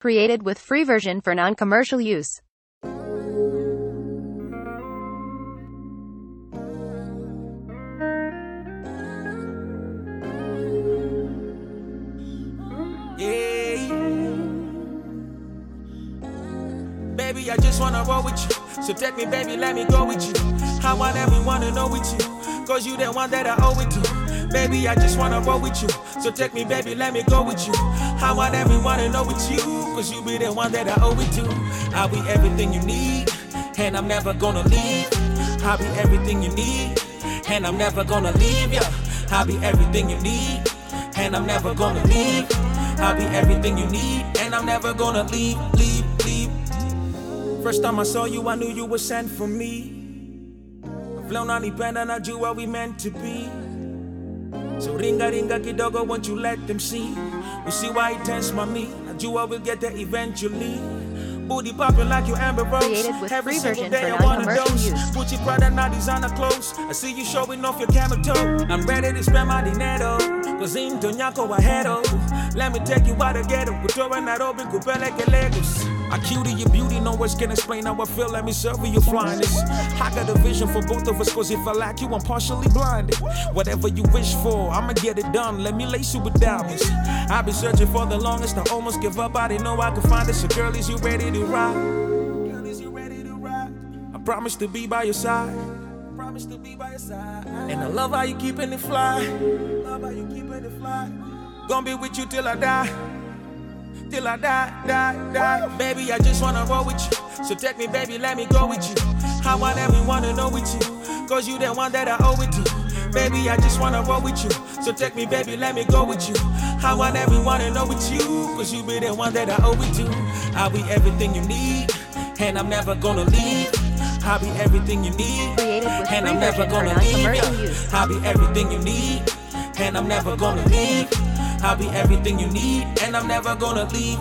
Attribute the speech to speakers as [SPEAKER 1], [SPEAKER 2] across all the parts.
[SPEAKER 1] Created with free version for non-commercial use.
[SPEAKER 2] Baby, I just wanna roll with you. So take me, baby, let me go with you. I want everyone to know with you, cause you the one that I owe it to. Baby, I just wanna roll with you. So take me, baby, let me go with you. I want everyone to know with you, cause you be the one that I owe it to. I'll be everything you need, and I'm never gonna leave. I'll be everything you need, and I'm never gonna leave ya. I'll be everything you need, and I'm never gonna leave. I'll be everything you need, and I'm never gonna leave. First time I saw you, I knew you were sent for me. Flow nanipenda, najua we meant to be. So ringa kidogo, won't you let them see? You see why it tense my me. Najua we'll get there eventually. Booty popping like your Amber Rose.
[SPEAKER 1] Created with
[SPEAKER 2] Every
[SPEAKER 1] free
[SPEAKER 2] single
[SPEAKER 1] version
[SPEAKER 2] day
[SPEAKER 1] for
[SPEAKER 2] I wanna
[SPEAKER 1] non-commercial
[SPEAKER 2] dose.
[SPEAKER 1] use.
[SPEAKER 2] Gucci, Prada, now designer clothes. I see you showing off your camel toe. I'm ready to spend my dinero. Cause into nyako ahedo. Let me take you out the ghetto. Kutoa Nairobi, kupeleke Lagos. I cutie your beauty, no words can explain how I feel. Let me serve you your flyness. I got a vision for both of us, cause if I lack you, I'm partially blinded. Whatever you wish for, I'ma get it done. Let me lace you with diamonds. I've been searching for the longest, I almost give up. I didn't know I could find it. So girl, is you ready to ride? Girl, is you ready to ride? I promise to be by your side. Promise to be by your side. And I love how you keeping it fly. Love how you keeping it fly. Gonna be with you till I die. Till I die. Baby, I just wanna roll with you. So take me, baby, let me go with you. I want everyone to know with you, cause you the one that I owe it to. Baby, I just wanna roll with you. So take me, baby, let me go with you. I want everyone to know with you, cause you be the one that I owe it to. I'll be everything you need, and I'm never gonna leave. I'll be everything you need, and I'm never gonna leave you. I'll be everything you need, and I'm never gonna leave. I'll be everything you need, and I'm never gonna leave.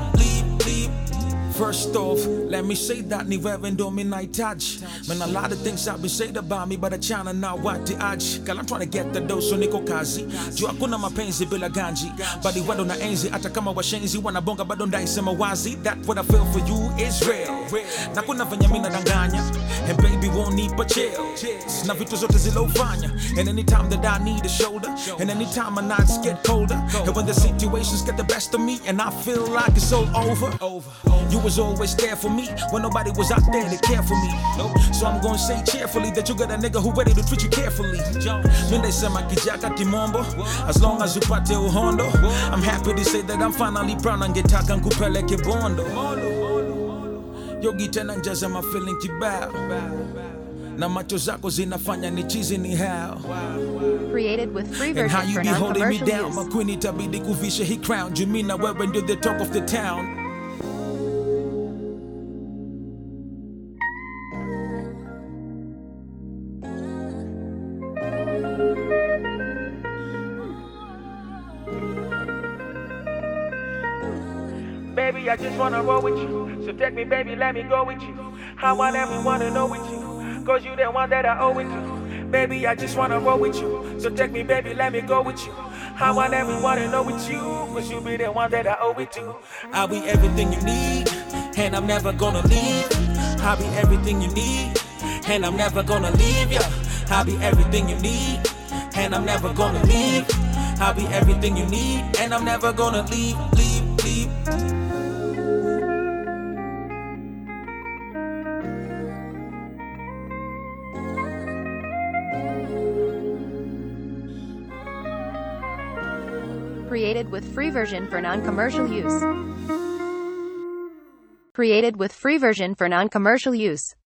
[SPEAKER 2] First off, let me say that ni wewe ndo minahitaji. Man, a lot of things have been said about me, but achana na wati aji. Girl, I'm trying to get the dough, so niko kazi. Juu hakuna mapenzi bila ganji. Bali wado na enzi, hata kama washenzi wanabonga bado ndaisema wazi. That what I feel for you is real. Na kuna venye mina danganya, and baby won't need but chill. Na vitu zote zilofanya, and anytime that I need a shoulder, and anytime my nights get colder, and when the situations get the best of me, and I feel like it's all over. You was always there for me when nobody was out there to care for me. So I'm gonna say cheerfully that you got a nigga who ready to treat you carefully. When they say makijaka timombo, as long as you pate uhondo, I'm happy to say that I'm finally proud and getaka nkupeleke bondo. Yogi tena njaza my feeling kibao, na macho zako zinafanya ni chizi ni how.
[SPEAKER 1] Created with free
[SPEAKER 2] And how
[SPEAKER 1] version
[SPEAKER 2] you
[SPEAKER 1] for
[SPEAKER 2] be holding me
[SPEAKER 1] non-commercial
[SPEAKER 2] down,
[SPEAKER 1] use.
[SPEAKER 2] my queen itabidi kuvisha he crown. Jumina wewe ndio the talk of the town. Baby, I just wanna roll with you. So take me, baby, let me go with you. I want everyone to know with you, cause you the one that I owe it to. Baby, I just wanna roll with you. So take me, baby, let me go with you. I want everyone to know with you, cause you be the one that I owe it to. I'll be everything you need, and I'm never gonna leave. I'll be everything you need, and I'm never gonna leave ya. I'll be everything you need, and I'm never gonna leave. I'll be everything you need, and I'm never gonna leave.
[SPEAKER 1] Created with free version for non-commercial use. Created with free version for non-commercial use.